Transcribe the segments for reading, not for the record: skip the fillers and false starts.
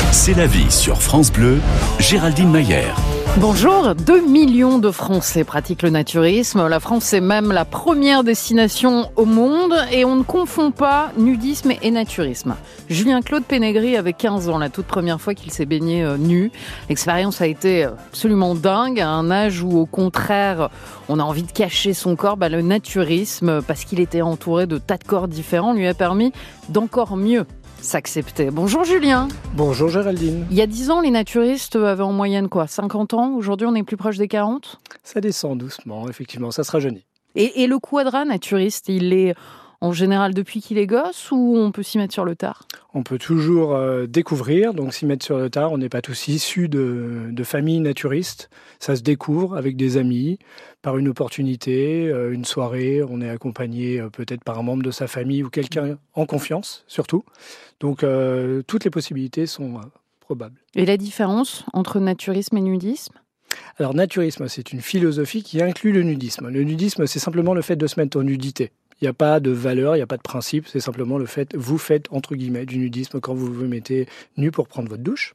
C'est la vie sur France Bleu, Géraldine Mayer. Bonjour, 2 millions de Français pratiquent le naturisme. La France est même la première destination au monde et on ne confond pas nudisme et naturisme. Julien-Claude Pénégry avait 15 ans, la toute première fois qu'il s'est baigné nu. L'expérience a été absolument dingue, à un âge où au contraire on a envie de cacher son corps. Le naturisme, parce qu'il était entouré de tas de corps différents, lui a permis d'encore mieux s'accepter. Bonjour Julien. Bonjour Géraldine. Il y a 10 ans, les naturistes avaient en moyenne 50 ans. Aujourd'hui, on est plus proche des 40 ? Ça descend doucement, effectivement, ça se rajeunit. Et le quadra naturiste, il est en général depuis qu'il est gosse ou on peut s'y mettre sur le tard ? On peut toujours découvrir, donc s'y mettre sur le tard. On n'est pas tous issus de familles naturistes. Ça se découvre avec des amis, par une opportunité, une soirée. On est accompagné peut-être par un membre de sa famille ou quelqu'un en confiance, surtout. Donc toutes les possibilités sont probables. Et la différence entre naturisme et nudisme ? Alors naturisme, c'est une philosophie qui inclut le nudisme. Le nudisme, c'est simplement le fait de se mettre en nudité. Il n'y a pas de valeur, il n'y a pas de principe, c'est simplement le fait, vous faites entre guillemets du nudisme quand vous vous mettez nu pour prendre votre douche.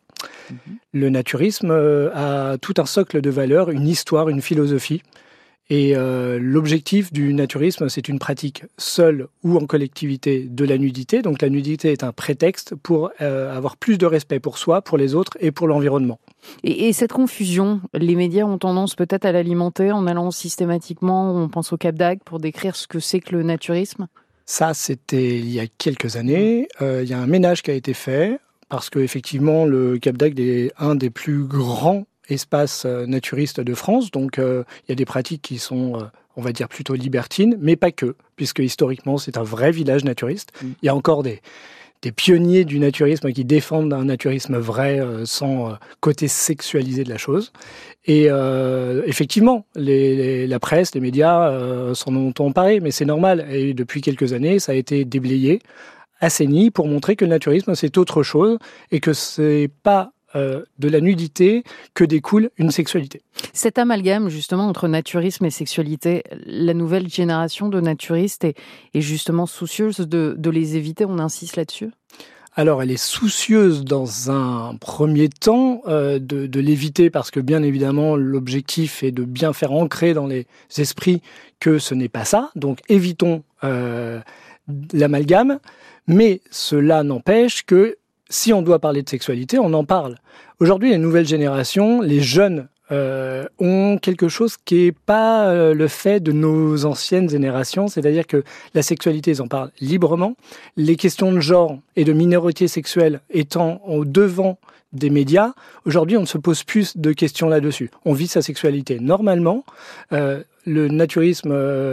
Le naturisme a tout un socle de valeurs, une histoire, une philosophie. Et l'objectif du naturisme, c'est une pratique seule ou en collectivité de la nudité. Donc la nudité est un prétexte pour avoir plus de respect pour soi, pour les autres et pour l'environnement. Et cette confusion, les médias ont tendance peut-être à l'alimenter en allant systématiquement, on pense au Cap d'Agde, pour décrire ce que c'est que le naturisme ? Ça, c'était il y a quelques années. Il y a un ménage qui a été fait parce qu'effectivement, le Cap d'Agde est un des plus grands espaces naturistes de France. Donc, il y a des pratiques qui sont, on va dire, plutôt libertines, mais pas que, puisque historiquement, c'est un vrai village naturiste. Il y a encore des pionniers du naturisme qui défendent un naturisme vrai sans côté sexualisé de la chose. Et effectivement, la presse, les médias s'en ont emparés, mais c'est normal. Et depuis quelques années, ça a été déblayé, assaini, pour montrer que le naturisme, c'est autre chose et que c'est pas de la nudité que découle une sexualité. Cet amalgame justement entre naturisme et sexualité, la nouvelle génération de naturistes est justement soucieuse de les éviter, on insiste là-dessus ? Alors, elle est soucieuse dans un premier temps de l'éviter parce que bien évidemment, l'objectif est de bien faire ancrer dans les esprits que ce n'est pas ça. Donc, évitons l'amalgame, mais cela n'empêche que si on doit parler de sexualité, on en parle. Aujourd'hui, les nouvelles générations, les jeunes, ont quelque chose qui n'est pas le fait de nos anciennes générations, c'est-à-dire que la sexualité, ils en parlent librement. Les questions de genre et de minorité sexuelle étant au devant des médias, aujourd'hui, on ne se pose plus de questions là-dessus. On vit sa sexualité normalement. Le naturisme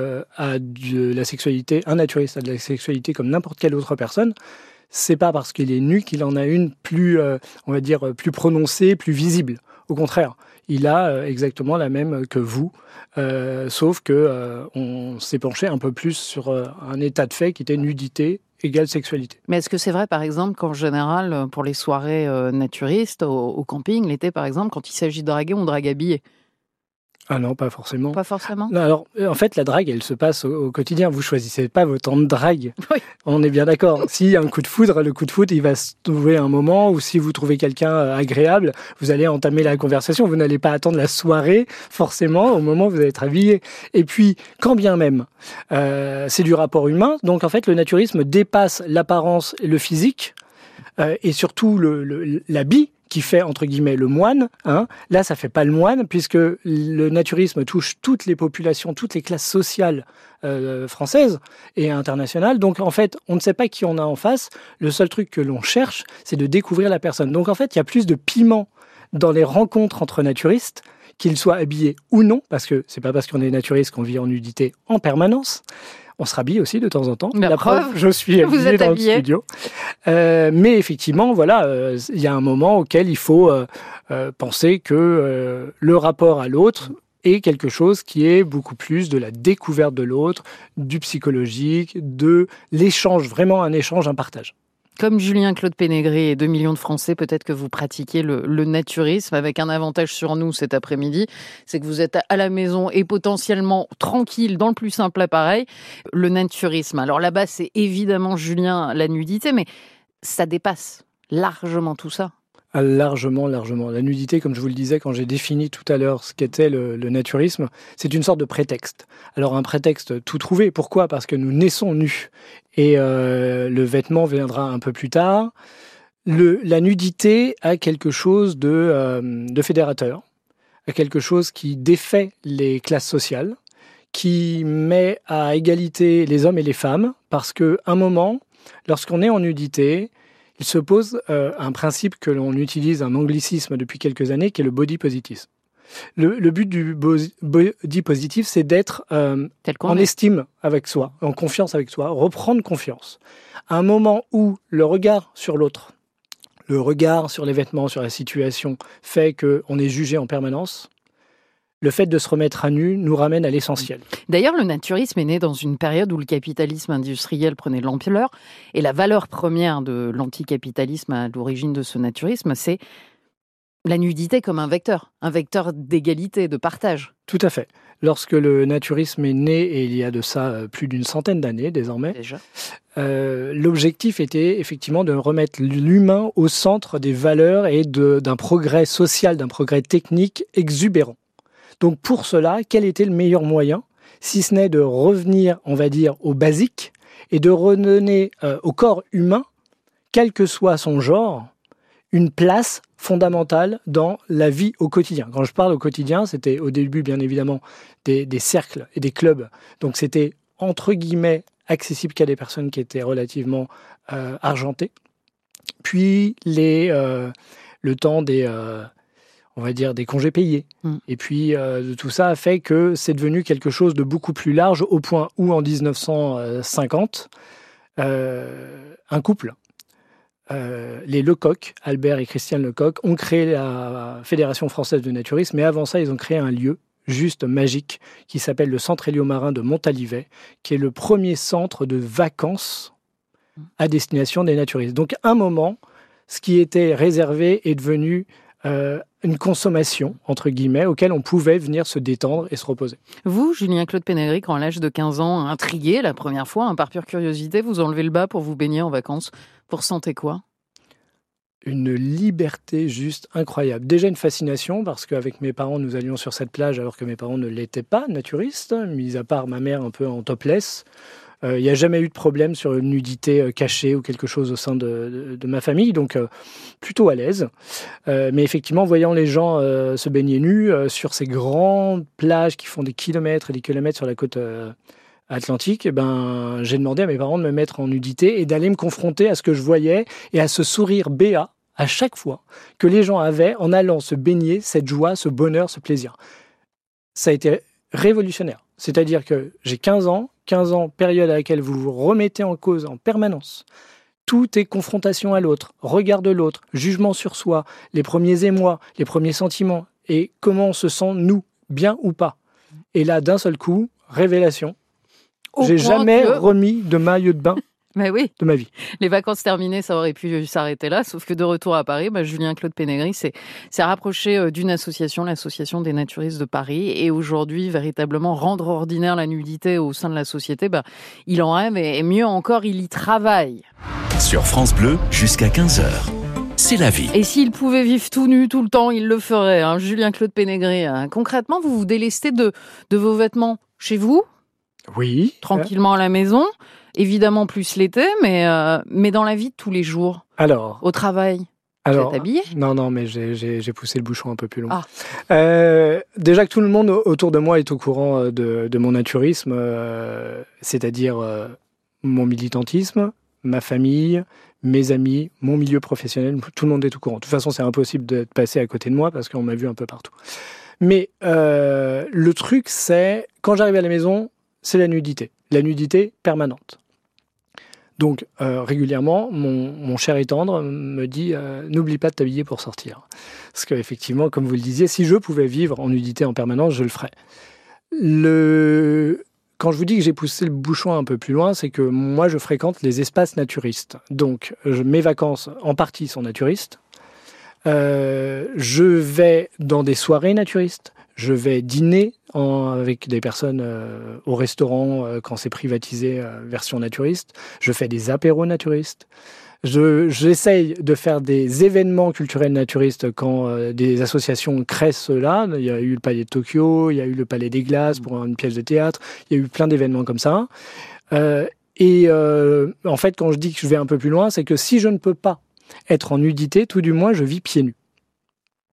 a de la sexualité, un naturiste a de la sexualité comme n'importe quelle autre personne. C'est pas parce qu'il est nu qu'il en a une plus, on va dire, plus prononcée, plus visible. Au contraire, il a exactement la même que vous, sauf que on s'est penché un peu plus sur un état de fait qui était nudité égale sexualité. Mais est-ce que c'est vrai, par exemple, qu'en général, pour les soirées naturistes, au camping, l'été par exemple, quand il s'agit de draguer, on drague habillé ? Ah non, pas forcément. Pas forcément ? Non, alors, en fait, la drague, elle se passe au quotidien. Vous choisissez pas votre temps de drague. Oui. On est bien d'accord. S'il y a un coup de foudre, le coup de foudre, il va se trouver un moment où si vous trouvez quelqu'un agréable, vous allez entamer la conversation. Vous n'allez pas attendre la soirée, forcément, au moment où vous allez être habillé. Et puis, quand bien même, c'est du rapport humain. Donc, en fait, le naturisme dépasse l'apparence et le physique, et surtout l'habit, qui fait, entre guillemets, le moine. Là, ça fait pas le moine, puisque le naturisme touche toutes les populations, toutes les classes sociales françaises et internationales. Donc, en fait, on ne sait pas qui on a en face. Le seul truc que l'on cherche, c'est de découvrir la personne. Donc, en fait, il y a plus de piment dans les rencontres entre naturistes, qu'ils soient habillés ou non, parce que c'est pas parce qu'on est naturiste qu'on vit en nudité en permanence. On se rhabille aussi de temps en temps. La preuve, je suis habillé dans le studio. Mais effectivement, voilà, il y a un moment auquel il faut penser que le rapport à l'autre est quelque chose qui est beaucoup plus de la découverte de l'autre, du psychologique, de l'échange, vraiment un échange, un partage. Comme Julien-Claude Pénégry et 2 millions de Français, peut-être que vous pratiquez le naturisme avec un avantage sur nous cet après-midi, c'est que vous êtes à la maison et potentiellement tranquille dans le plus simple appareil. Le naturisme, alors là-bas, c'est évidemment, Julien, la nudité, mais ça dépasse largement tout ça. Ah, largement. La nudité, comme je vous le disais quand j'ai défini tout à l'heure ce qu'était le naturisme, c'est une sorte de prétexte. Alors un prétexte tout trouvé. Pourquoi ? Parce que nous naissons nus. Et le vêtement viendra un peu plus tard. La nudité a quelque chose de fédérateur, a quelque chose qui défait les classes sociales, qui met à égalité les hommes et les femmes, parce qu'à un moment, lorsqu'on est en nudité, il se pose un principe que l'on utilise, un anglicisme depuis quelques années, qui est le body positivisme. Le but du body positive, c'est d'être en estime avec soi, en confiance avec soi, reprendre confiance. À un moment où le regard sur l'autre, le regard sur les vêtements, sur la situation, fait qu'on est jugé en permanence, le fait de se remettre à nu nous ramène à l'essentiel. D'ailleurs, le naturisme est né dans une période où le capitalisme industriel prenait de l'ampleur. Et la valeur première de l'anticapitalisme à l'origine de ce naturisme, c'est la nudité comme un vecteur d'égalité, de partage. Tout à fait. Lorsque le naturisme est né, et il y a de ça plus d'une centaine d'années désormais, Déjà. L'objectif était effectivement de remettre l'humain au centre des valeurs et d'un progrès social, d'un progrès technique exubérant. Donc pour cela, quel était le meilleur moyen, si ce n'est de revenir, on va dire, au basique et de redonner au corps humain, quel que soit son genre, une place fondamentale dans la vie au quotidien. Quand je parle au quotidien, c'était au début, bien évidemment, des cercles et des clubs. Donc c'était, entre guillemets, accessible qu'à des personnes qui étaient relativement argentées. Puis le temps on va dire, des congés payés. Et puis, tout ça a fait que c'est devenu quelque chose de beaucoup plus large, au point où, en 1950, un couple, les Lecoq, Albert et Christiane Lecoq, ont créé la Fédération française de naturisme, mais avant ça, ils ont créé un lieu juste magique qui s'appelle le Centre Héliomarin de Montalivet, qui est le premier centre de vacances à destination des naturistes. Donc, à un moment, ce qui était réservé est devenu une consommation, entre guillemets, auquel on pouvait venir se détendre et se reposer. Vous, Julien-Claude Pénégry, quand à l'âge de 15 ans, intrigué la première fois, par pure curiosité, vous enlevez le bas pour vous baigner en vacances. Vous ressentez quoi ? Une liberté juste incroyable. Déjà une fascination, parce qu'avec mes parents, nous allions sur cette plage alors que mes parents ne l'étaient pas naturistes, mis à part ma mère un peu en topless. Il n'y a jamais eu de problème sur une nudité cachée ou quelque chose au sein de ma famille, donc plutôt à l'aise. Mais effectivement, voyant les gens se baigner nus sur ces grandes plages qui font des kilomètres et des kilomètres sur la côte atlantique, j'ai demandé à mes parents de me mettre en nudité et d'aller me confronter à ce que je voyais et à ce sourire béat à chaque fois que les gens avaient en allant se baigner, cette joie, ce bonheur, ce plaisir. Ça a été révolutionnaire. C'est-à-dire que j'ai 15 ans, période à laquelle vous vous remettez en cause en permanence. Tout est confrontation à l'autre, regard de l'autre, jugement sur soi, les premiers émois, les premiers sentiments, et comment on se sent, nous, bien ou pas. Et là, d'un seul coup, révélation. J'ai jamais remis de maillot de bain Mais oui. de ma vie. Les vacances terminées, ça aurait pu s'arrêter là, sauf que de retour à Paris, Julien-Claude Pénégry s'est rapproché d'une association, l'Association des naturistes de Paris, et aujourd'hui, véritablement rendre ordinaire la nudité au sein de la société, il en rêve, et mieux encore, il y travaille. Sur France Bleu, jusqu'à 15h. C'est la vie. Et s'il pouvait vivre tout nu tout le temps, il le ferait, Julien-Claude Pénégry. Concrètement, vous vous délestez de vos vêtements chez vous ? Oui. Tranquillement à la maison. Évidemment plus l'été, mais dans la vie de tous les jours. Alors. Au travail. Vous êtes habillé ? Non, mais j'ai poussé le bouchon un peu plus loin. Déjà que tout le monde autour de moi est au courant de mon naturisme, c'est-à-dire mon militantisme, ma famille, mes amis, mon milieu professionnel, tout le monde est au courant. De toute façon, c'est impossible de passer à côté de moi parce qu'on m'a vu un peu partout. Mais le truc, c'est, quand j'arrive à la maison, c'est la nudité permanente. Donc, régulièrement, mon cher et tendre me dit « N'oublie pas de t'habiller pour sortir ». Parce qu'effectivement, comme vous le disiez, si je pouvais vivre en nudité en permanence, je le ferais. Quand je vous dis que j'ai poussé le bouchon un peu plus loin, c'est que moi, je fréquente les espaces naturistes. Donc, mes vacances, en partie, sont naturistes. Je vais dans des soirées naturistes. Je vais dîner avec des personnes au restaurant quand c'est privatisé, version naturiste. Je fais des apéros naturistes. J'essaye de faire des événements culturels naturistes quand des associations créent cela. Il y a eu le Palais de Tokyo, il y a eu le Palais des Glaces pour une pièce de théâtre, il y a eu plein d'événements comme ça. En fait, quand je dis que je vais un peu plus loin, c'est que si je ne peux pas être en nudité, tout du moins, je vis pieds nus. Pourquoi ?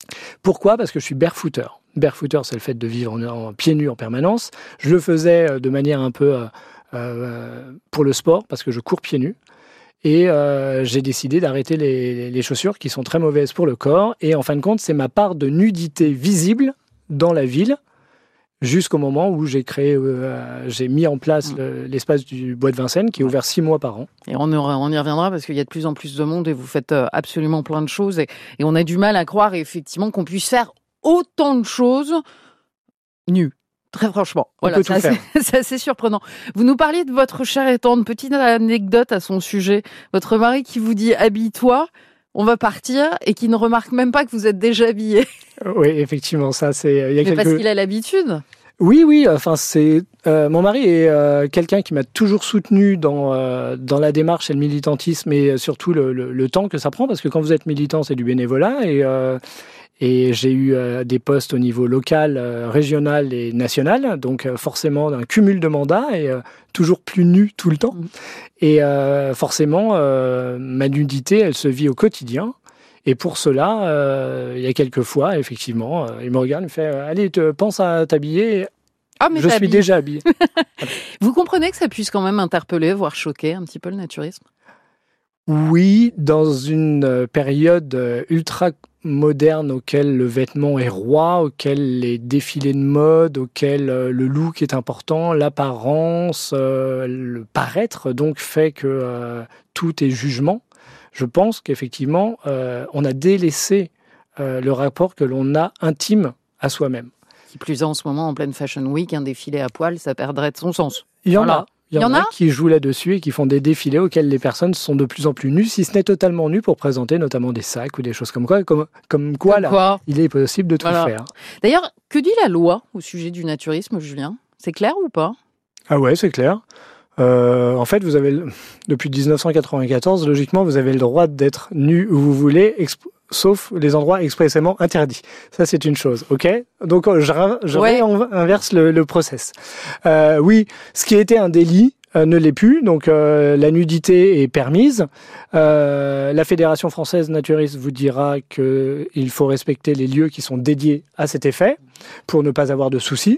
Parce que je suis barefooter. Barefooter, c'est le fait de vivre en pieds nus en permanence. Je le faisais de manière un peu pour le sport, parce que je cours pieds nus. Et j'ai décidé d'arrêter les chaussures qui sont très mauvaises pour le corps. Et en fin de compte, c'est ma part de nudité visible dans la ville jusqu'au moment où j'ai mis en place l'espace du Bois de Vincennes qui est ouvert 6 mois par an. Et on y reviendra parce qu'il y a de plus en plus de monde et vous faites absolument plein de choses. Et on a du mal à croire effectivement qu'on puisse faire autant de choses nues. Très franchement, voilà, c'est assez surprenant. Vous nous parliez de votre chère et tendre, petite anecdote à son sujet. Votre mari qui vous dit « habille-toi », on va partir, et qui ne remarque même pas que vous êtes déjà habillé. Oui, effectivement, ça c'est... Mais parce qu'il a l'habitude. Oui, enfin c'est... mon mari est quelqu'un qui m'a toujours soutenu dans la démarche et le militantisme, et surtout le temps que ça prend, parce que quand vous êtes militant, c'est du bénévolat, et j'ai eu des postes au niveau local, régional et national, donc forcément un cumul de mandats et toujours plus nu tout le temps. Et forcément, ma nudité, elle se vit au quotidien. Et pour cela, il y a quelques fois, effectivement, il me regarde, il me fait « Allez, pense à t'habiller ». Mais je suis déjà habillé. Vous comprenez que ça puisse quand même interpeller, voire choquer un petit peu le naturisme ? Oui, dans une période ultra moderne auquel le vêtement est roi, auquel les défilés de mode, auquel le look est important, l'apparence, le paraître, donc fait que tout est jugement. Je pense qu'effectivement, on a délaissé le rapport que l'on a intime à soi-même. Qui plus est, en ce moment, en pleine Fashion Week, un défilé à poil, ça perdrait de son sens. Il y en a. Il y en a qui jouent là-dessus et qui font des défilés auxquels les personnes sont de plus en plus nues, si ce n'est totalement nues, pour présenter notamment des sacs ou des choses comme quoi. Il est possible de tout faire. D'ailleurs, que dit la loi au sujet du naturisme, Julien ? C'est clair ou pas ? Ah ouais, c'est clair. En fait, vous avez, depuis 1994, logiquement, vous avez le droit d'être nu où vous voulez, sauf les endroits expressément interdits. Ça, c'est une chose, ok ? Donc, inverse le process. Oui, ce qui était un délit ne l'est plus, donc la nudité est permise. La Fédération française naturiste vous dira qu'il faut respecter les lieux qui sont dédiés à cet effet pour ne pas avoir de soucis.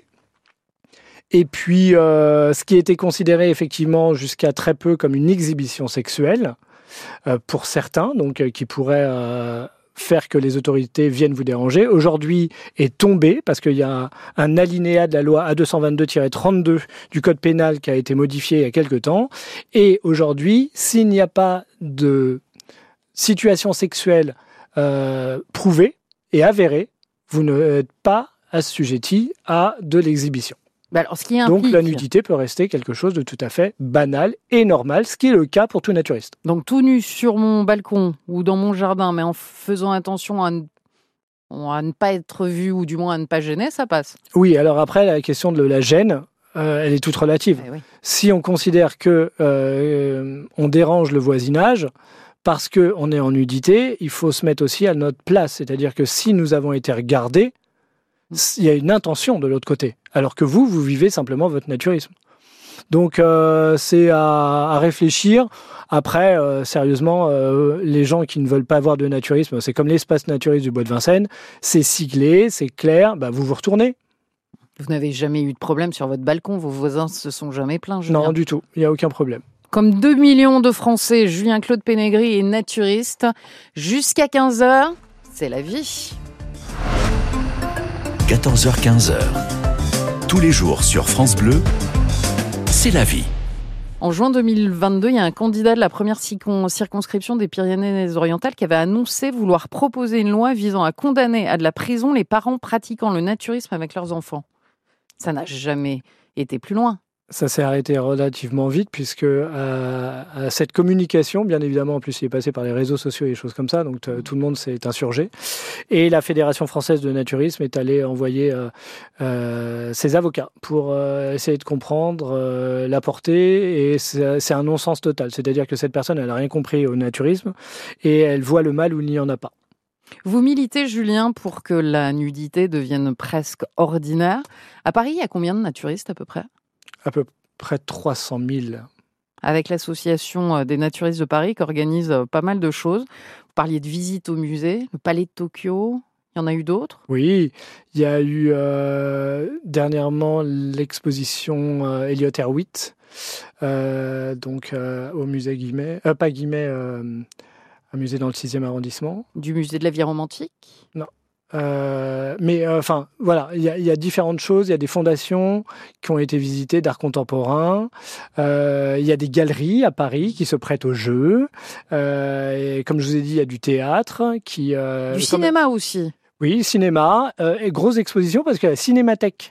Et puis, ce qui était considéré effectivement jusqu'à très peu comme une exhibition sexuelle, pour certains, donc qui pourrait faire que les autorités viennent vous déranger, aujourd'hui est tombé parce qu'il y a un alinéa de la loi A222-32 du Code pénal qui a été modifié il y a quelque temps. Et aujourd'hui, s'il n'y a pas de situation sexuelle prouvée et avérée, vous n'êtes pas assujetti à de l'exhibition. Alors, ce qui implique... Donc la nudité peut rester quelque chose de tout à fait banal et normal, ce qui est le cas pour tout naturiste. Donc tout nu sur mon balcon ou dans mon jardin, mais en faisant attention à ne pas être vu ou du moins à ne pas gêner, ça passe. Oui, alors après la question de la gêne, elle est toute relative. Oui. Si on considère que on dérange le voisinage parce qu'on est en nudité, il faut se mettre aussi à notre place. C'est-à-dire que si nous avons été regardés, il y a une intention de l'autre côté, alors que vous vivez simplement votre naturisme. Donc c'est à réfléchir. Après, sérieusement, les gens qui ne veulent pas avoir de naturisme, c'est comme l'espace naturiste du Bois de Vincennes, c'est siglé, c'est clair, vous retournez. Vous n'avez jamais eu de problème sur votre balcon, vos voisins se sont jamais plaints, Julien ? Non, du tout, il n'y a aucun problème. Comme 2 millions de Français, Julien-Claude Pénégry est naturiste. Jusqu'à 15h, c'est la vie. 14h-15h. Tous les jours sur France Bleu, c'est la vie. En juin 2022, il y a un candidat de la première circonscription des Pyrénées-Orientales qui avait annoncé vouloir proposer une loi visant à condamner à de la prison les parents pratiquant le naturisme avec leurs enfants. Ça n'a jamais été plus loin. Ça s'est arrêté relativement vite puisque à cette communication, bien évidemment, en plus il est passé par les réseaux sociaux et des choses comme ça, donc tout le monde s'est insurgé. Et la Fédération française de naturisme est allée envoyer ses avocats pour essayer de comprendre la portée. Et c'est un non-sens total, c'est-à-dire que cette personne, elle n'a rien compris au naturisme et elle voit le mal où il n'y en a pas. Vous militez, Julien, pour que la nudité devienne presque ordinaire. À Paris, il y a combien de naturistes à peu près ? À peu près 300 000. Avec l'association des naturistes de Paris qui organise pas mal de choses. Vous parliez de visites au musée, le Palais de Tokyo. Il y en a eu d'autres ? Oui, il y a eu dernièrement l'exposition Elliott Erwitt, donc au musée Guimet, pas Guimet, un musée dans le 6e arrondissement. Du musée de la vie romantique ? Non. Enfin, voilà, il y a différentes choses. Il y a des fondations qui ont été visitées d'art contemporain. Il y a des galeries à Paris qui se prêtent au jeu. Et comme je vous ai dit, il y a du théâtre. Du cinéma aussi. Oui, cinéma. Et grosse exposition parce que la Cinémathèque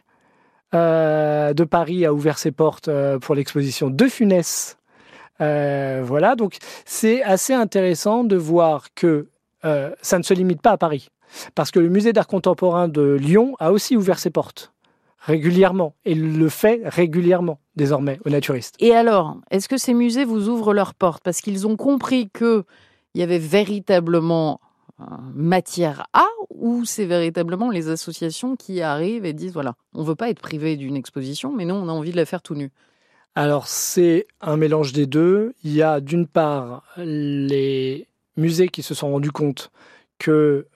de Paris a ouvert ses portes pour l'exposition de Funès. Voilà, donc c'est assez intéressant de voir que ça ne se limite pas à Paris. Parce que le musée d'art contemporain de Lyon a aussi ouvert ses portes régulièrement et le fait régulièrement désormais aux naturistes. Et alors, est-ce que ces musées vous ouvrent leurs portes parce qu'ils ont compris qu'il y avait véritablement matière à, ou c'est véritablement les associations qui arrivent et disent voilà, on ne veut pas être privé d'une exposition, mais nous on a envie de la faire tout nu? Alors c'est un mélange des deux. Il y a d'une part les musées qui se sont rendus compte que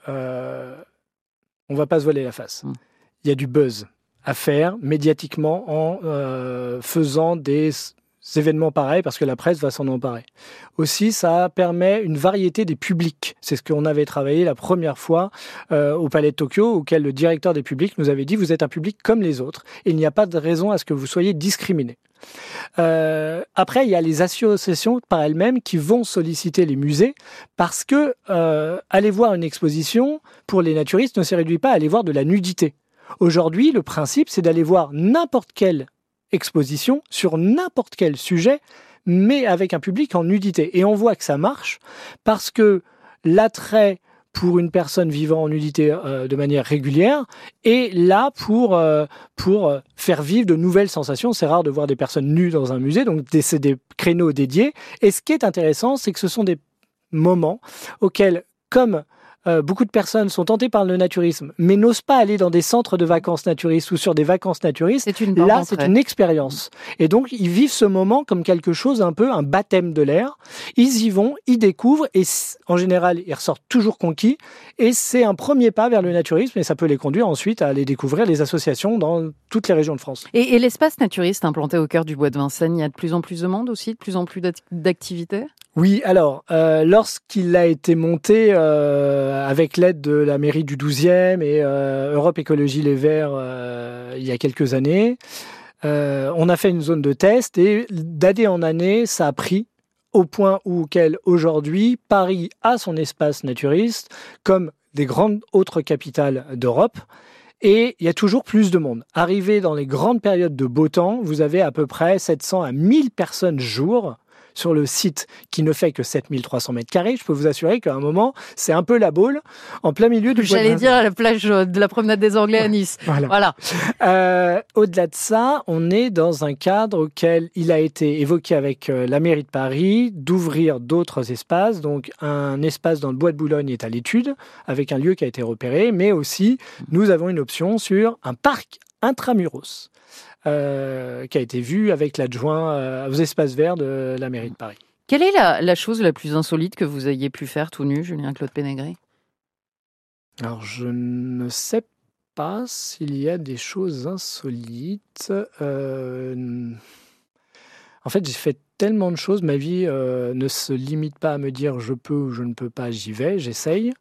on va pas se voiler la face. Il y a du buzz à faire médiatiquement en faisant des événements pareils parce que la presse va s'en emparer. Aussi, ça permet une variété des publics. C'est ce qu'on avait travaillé la première fois au Palais de Tokyo, auquel le directeur des publics nous avait dit « Vous êtes un public comme les autres et il n'y a pas de raison à ce que vous soyez discriminés ». Après, il y a les associations par elles-mêmes qui vont solliciter les musées parce que aller voir une exposition pour les naturistes ne se réduit pas à aller voir de la nudité. Aujourd'hui, le principe, c'est d'aller voir n'importe quelle exposition sur n'importe quel sujet, mais avec un public en nudité. Et on voit que ça marche parce que l'attrait pour une personne vivant en nudité de manière régulière est là pour faire vivre de nouvelles sensations. C'est rare de voir des personnes nues dans un musée, donc c'est des créneaux dédiés. Et ce qui est intéressant, c'est que ce sont des moments auxquels, comme beaucoup de personnes sont tentées par le naturisme, mais n'osent pas aller dans des centres de vacances naturistes ou sur des vacances naturistes. C'est une expérience. Et donc, ils vivent ce moment comme quelque chose, un peu un baptême de l'air. Ils y vont, ils découvrent, et en général, ils ressortent toujours conquis. Et c'est un premier pas vers le naturisme, et ça peut les conduire ensuite à aller découvrir les associations dans toutes les régions de France. Et l'espace naturiste implanté au cœur du bois de Vincennes, il y a de plus en plus de monde aussi, de plus en plus d'activités ? Oui, alors, lorsqu'il a été monté avec l'aide de la mairie du 12e et Europe Écologie Les Verts il y a quelques années, on a fait une zone de test et d'année en année, ça a pris au point auquel aujourd'hui, Paris a son espace naturiste comme des grandes autres capitales d'Europe. Et il y a toujours plus de monde. Arrivé dans les grandes périodes de beau temps, vous avez à peu près 700 à 1000 personnes jour sur le site qui ne fait que 7300 mètres carrés. Je peux vous assurer qu'à un moment, c'est un peu la boule en plein milieu du bois. J'allais dire à la plage de la promenade des Anglais à Nice. Voilà. Au-delà de ça, on est dans un cadre auquel il a été évoqué avec la mairie de Paris d'ouvrir d'autres espaces. Donc, un espace dans le bois de Boulogne est à l'étude avec un lieu qui a été repéré, mais aussi, nous avons une option sur un parc intramuros. Qui a été vu avec l'adjoint aux espaces verts de la mairie de Paris. Quelle est la chose la plus insolite que vous ayez pu faire tout nu, Julien-Claude Pénégré ? Alors, je ne sais pas s'il y a des choses insolites. En fait, j'ai fait tellement de choses. Ma vie ne se limite pas à me dire je peux ou je ne peux pas, j'y vais, j'essaye.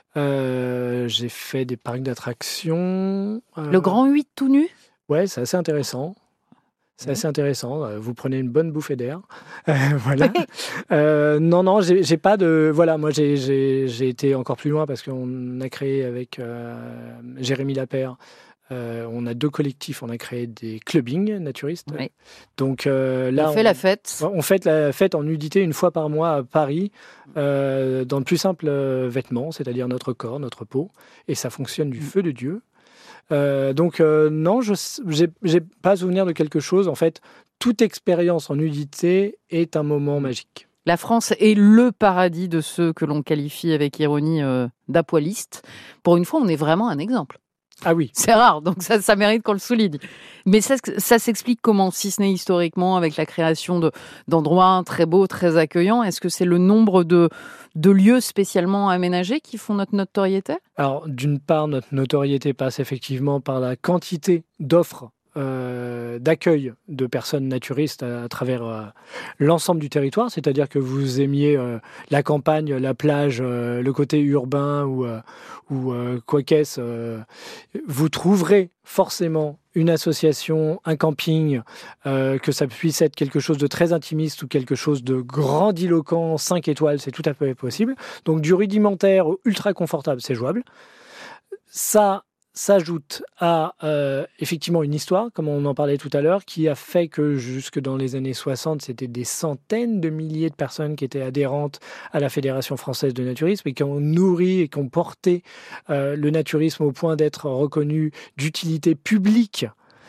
J'ai fait des parcs d'attractions. Le Grand 8 tout nu ? Ouais, c'est assez intéressant. C'est assez intéressant. Vous prenez une bonne bouffée d'air. Voilà. Non, j'ai pas de. Voilà, moi j'ai été encore plus loin parce qu'on a créé avec Jérémy Lapère On a 2 collectifs, on a créé des clubbings naturistes. Oui. Donc là, on fait la fête. On fait la fête en nudité une fois par mois à Paris, dans le plus simple vêtement, c'est-à-dire notre corps, notre peau, et ça fonctionne du feu de Dieu. Non, j'ai pas souvenir de quelque chose. En fait, toute expérience en nudité est un moment magique. La France est le paradis de ceux que l'on qualifie avec ironie d'apoilistes. Pour une fois, on est vraiment un exemple. Ah oui. C'est rare, donc ça mérite qu'on le souligne. Mais ça s'explique comment, si ce n'est historiquement, avec la création d'endroits très beaux, très accueillants? Est-ce que c'est le nombre de lieux spécialement aménagés qui font notre notoriété? Alors, d'une part, notre notoriété passe effectivement par la quantité d'offres d'accueil de personnes naturistes à travers l'ensemble du territoire, c'est-à-dire que vous aimiez la campagne, la plage, le côté urbain ou quoi qu'est-ce, vous trouverez forcément une association, un camping, que ça puisse être quelque chose de très intimiste ou quelque chose de grandiloquent, 5 étoiles, c'est tout à fait possible. Donc du rudimentaire au ultra confortable, c'est jouable. Ça s'ajoute à effectivement une histoire, comme on en parlait tout à l'heure, qui a fait que jusque dans les années 60, c'était des centaines de milliers de personnes qui étaient adhérentes à la Fédération française de naturisme et qui ont nourri et qui ont porté le naturisme au point d'être reconnu d'utilité publique.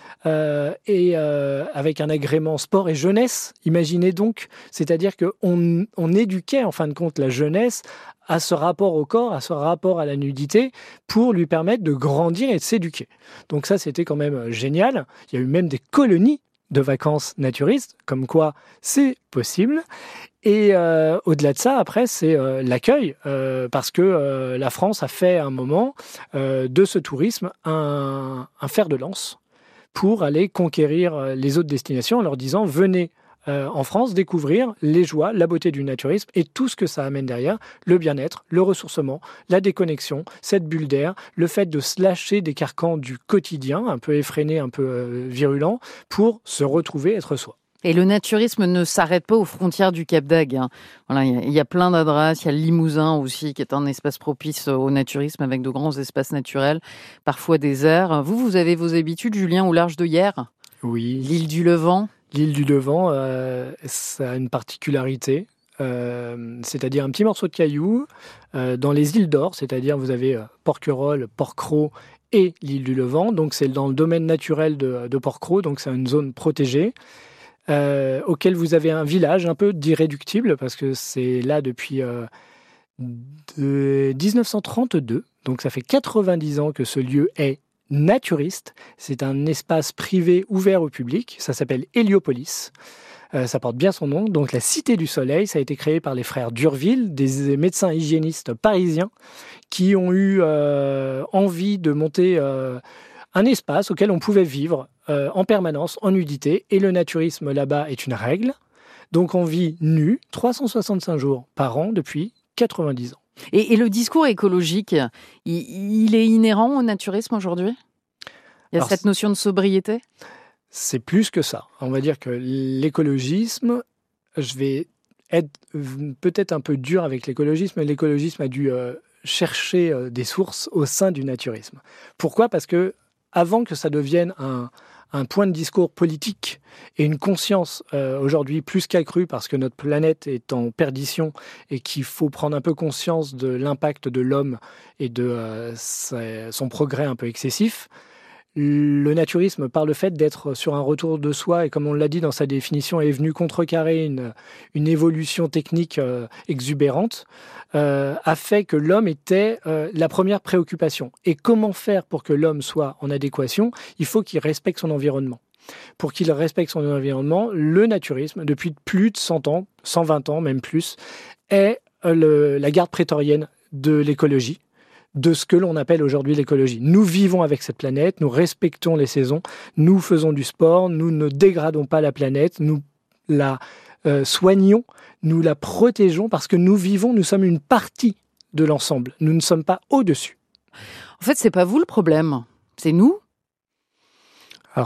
Avec un agrément sport et jeunesse, imaginez donc, c'est-à-dire qu'on éduquait en fin de compte la jeunesse à ce rapport au corps, à ce rapport à la nudité, pour lui permettre de grandir et de s'éduquer. Donc ça, c'était quand même génial. Il y a eu même des colonies de vacances naturistes, comme quoi c'est possible. Et au-delà de ça, après, c'est l'accueil, parce que la France a fait à un moment de ce tourisme un fer de lance pour aller conquérir les autres destinations en leur disant « Venez en France découvrir les joies, la beauté du naturisme et tout ce que ça amène derrière, le bien-être, le ressourcement, la déconnexion, cette bulle d'air, le fait de se lâcher des carcans du quotidien, un peu effréné, un peu virulent, pour se retrouver, être soi. » Et le naturisme ne s'arrête pas aux frontières du Cap d'Agde. Voilà, il y a plein d'adresses. Il y a le Limousin aussi, qui est un espace propice au naturisme, avec de grands espaces naturels, parfois déserts. Vous avez vos habitudes, Julien, au large de Hyères? Oui. L'île du Levant? L'île du Levant, ça a une particularité, c'est-à-dire un petit morceau de caillou dans les îles d'Or, c'est-à-dire vous avez Porquerolles, Porquerolles et l'île du Levant. Donc c'est dans le domaine naturel de Porquerolles, donc c'est une zone protégée. Auquel vous avez un village un peu d'irréductible, parce que c'est là depuis 1932, donc ça fait 90 ans que ce lieu est naturiste. C'est un espace privé ouvert au public, ça s'appelle Héliopolis, ça porte bien son nom. Donc la Cité du Soleil, ça a été créé par les frères Durville, des médecins hygiénistes parisiens, qui ont eu envie de monter un espace auquel on pouvait vivre en permanence, en nudité, et le naturisme là-bas est une règle. Donc on vit nu 365 jours par an depuis 90 ans. Et le discours écologique, il est inhérent au naturisme aujourd'hui? Il y a cette notion de sobriété? C'est plus que ça. On va dire que l'écologisme, je vais être peut-être un peu dur avec l'écologisme, mais l'écologisme a dû chercher des sources au sein du naturisme. Pourquoi? Parce que avant que ça devienne un point de discours politique et une conscience aujourd'hui plus qu'accrue, parce que notre planète est en perdition et qu'il faut prendre un peu conscience de l'impact de l'homme et de son progrès un peu excessif, le naturisme, par le fait d'être sur un retour de soi, et comme on l'a dit dans sa définition, est venu contrecarrer une évolution technique exubérante, a fait que l'homme était la première préoccupation. Et comment faire pour que l'homme soit en adéquation? Il faut qu'il respecte son environnement. Pour qu'il respecte son environnement, le naturisme, depuis plus de 100 ans, 120 ans, même plus, est la garde prétorienne de l'écologie, de ce que l'on appelle aujourd'hui l'écologie. Nous vivons avec cette planète, nous respectons les saisons, nous faisons du sport, nous ne dégradons pas la planète, nous la soignons, nous la protégeons parce que nous vivons, nous sommes une partie de l'ensemble. Nous ne sommes pas au-dessus. En fait, c'est pas vous le problème, c'est nous. Alors c'est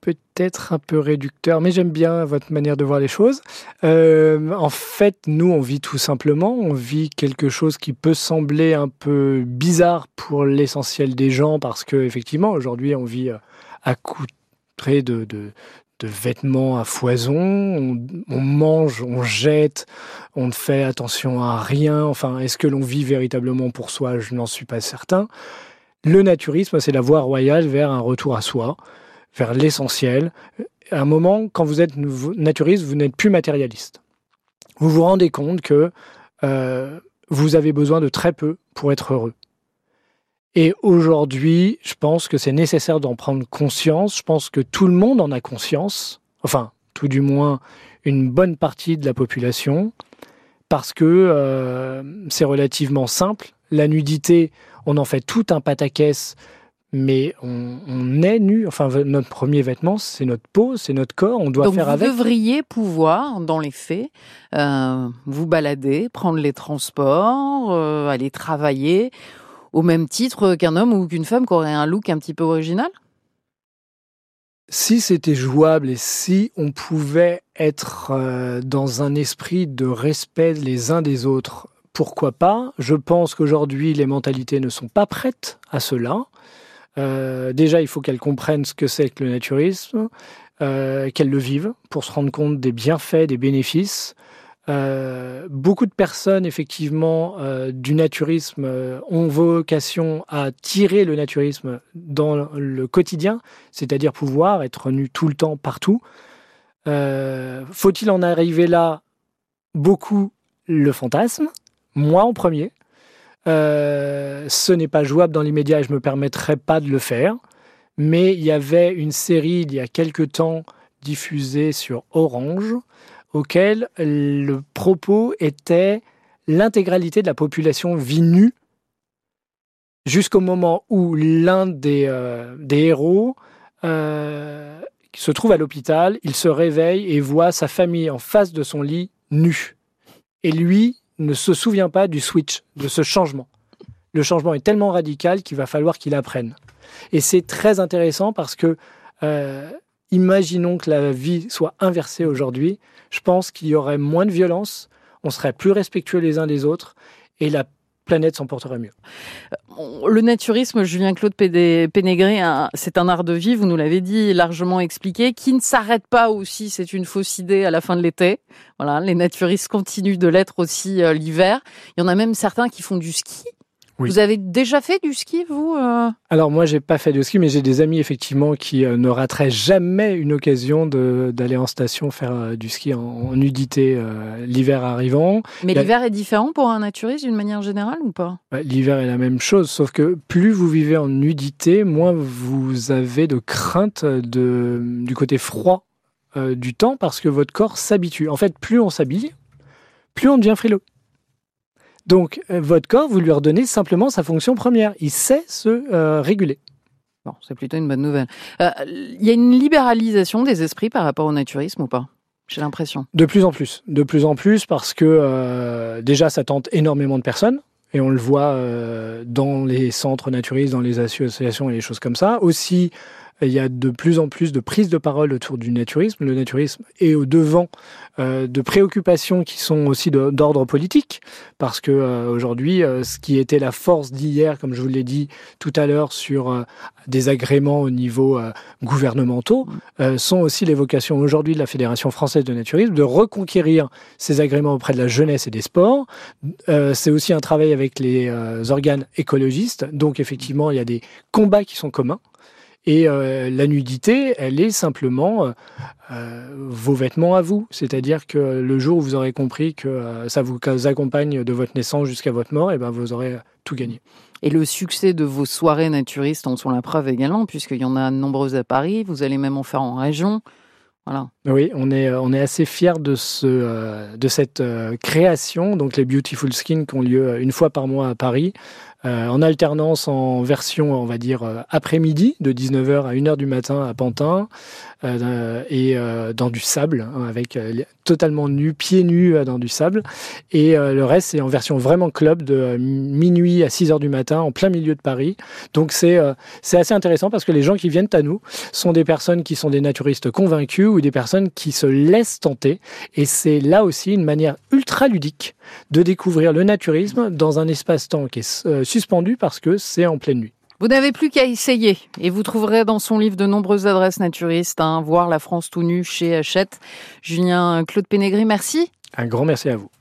peut-être un peu réducteur, mais j'aime bien votre manière de voir les choses. En fait, nous, on vit tout simplement, on vit quelque chose qui peut sembler un peu bizarre pour l'essentiel des gens, parce que effectivement, aujourd'hui, on vit accoutré de vêtements à foison, on mange, on jette, on ne fait attention à rien. Enfin, est-ce que l'on vit véritablement pour soi? Je n'en suis pas certain. Le naturisme, c'est la voie royale vers un retour à soi, vers l'essentiel. À un moment, quand vous êtes naturiste, vous n'êtes plus matérialiste. Vous vous rendez compte que vous avez besoin de très peu pour être heureux. Et aujourd'hui, je pense que c'est nécessaire d'en prendre conscience. Je pense que tout le monde en a conscience, enfin, tout du moins une bonne partie de la population, parce que c'est relativement simple. La nudité, on en fait tout un pataquès, mais on est nu. Enfin, notre premier vêtement, c'est notre peau, c'est notre corps, on doit faire avec. Donc vous devriez pouvoir, dans les faits, vous balader, prendre les transports, aller travailler, au même titre qu'un homme ou qu'une femme qui aurait un look un petit peu original? Si c'était jouable et si on pouvait être dans un esprit de respect les uns des autres, pourquoi pas? Je pense qu'aujourd'hui, les mentalités ne sont pas prêtes à cela. Déjà, il faut qu'elles comprennent ce que c'est que le naturisme, qu'elles le vivent pour se rendre compte des bienfaits, des bénéfices. Beaucoup de personnes, effectivement, du naturisme ont vocation à tirer le naturisme dans le quotidien, c'est-à-dire pouvoir être nu tout le temps, partout. Faut-il en arriver là? Beaucoup le fantasme, moi en premier. Ce n'est pas jouable dans l'immédiat et je ne me permettrai pas de le faire. Mais il y avait une série, il y a quelque temps, diffusée sur Orange, auquel le propos était l'intégralité de la population vit nue jusqu'au moment où l'un des héros se trouve à l'hôpital, il se réveille et voit sa famille en face de son lit nue. Et lui ne se souvient pas du switch, de ce changement. Le changement est tellement radical qu'il va falloir qu'il apprenne. Et c'est très intéressant parce que imaginons que la vie soit inversée aujourd'hui. Je pense qu'il y aurait moins de violence, on serait plus respectueux les uns des autres et la planète s'en porterait mieux. Le naturisme, Julien-Claude Pénégré, c'est un art de vie, vous nous l'avez dit, largement expliqué, qui ne s'arrête pas aussi, c'est une fausse idée, à la fin de l'été. Voilà, les naturistes continuent de l'être aussi l'hiver. Il y en a même certains qui font du ski. Oui. Vous avez déjà fait du ski, vous Alors moi, j'ai pas fait de ski, mais j'ai des amis effectivement qui ne rateraient jamais une occasion d'aller en station faire du ski en nudité l'hiver arrivant. Mais l'hiver est différent pour un naturiste d'une manière générale ou pas? L'hiver est la même chose, sauf que plus vous vivez en nudité, moins vous avez de crainte du côté froid du temps, parce que votre corps s'habitue. En fait, plus on s'habille, plus on devient frileux. Donc, votre corps, vous lui redonnez simplement sa fonction première. Il sait se réguler. Bon, c'est plutôt une bonne nouvelle. Il y a une libéralisation des esprits par rapport au naturisme ou pas? J'ai l'impression. De plus en plus. De plus en plus parce que déjà, ça tente énormément de personnes. Et on le voit dans les centres naturistes, dans les associations et les choses comme ça. Aussi, il y a de plus en plus de prises de parole autour du naturisme. Le naturisme est au devant de préoccupations qui sont aussi d'ordre politique, parce que aujourd'hui, ce qui était la force d'hier, comme je vous l'ai dit tout à l'heure, sur des agréments au niveau gouvernementaux, sont aussi les vocations aujourd'hui de la Fédération française de naturisme, de reconquérir ces agréments auprès de la jeunesse et des sports. C'est aussi un travail avec les organes écologistes, donc effectivement, il y a des combats qui sont communs. Et la nudité, elle est simplement vos vêtements à vous. C'est-à-dire que le jour où vous aurez compris que ça vous accompagne de votre naissance jusqu'à votre mort, et ben vous aurez tout gagné. Et le succès de vos soirées naturistes en sont la preuve également, puisqu'il y en a nombreuses à Paris. Vous allez même en faire en région. Voilà. Oui, on est assez fiers de cette création. Donc les Beautiful Skin qui ont lieu une fois par mois à Paris en alternance en version, on va dire, après-midi, de 19h à 1h du matin à Pantin, et dans du sable, avec totalement nu, pieds nus dans du sable. Et le reste, c'est en version vraiment club, de minuit à 6h du matin, en plein milieu de Paris. Donc c'est assez intéressant parce que les gens qui viennent à nous sont des personnes qui sont des naturistes convaincus ou des personnes qui se laissent tenter. Et c'est là aussi une manière ultra ludique de découvrir le naturisme dans un espace-temps qui est suspendu parce que c'est en pleine nuit. Vous n'avez plus qu'à essayer et vous trouverez dans son livre de nombreuses adresses naturistes, voir la France tout nu chez Hachette. Julien Claude Pénégry, merci. Un grand merci à vous.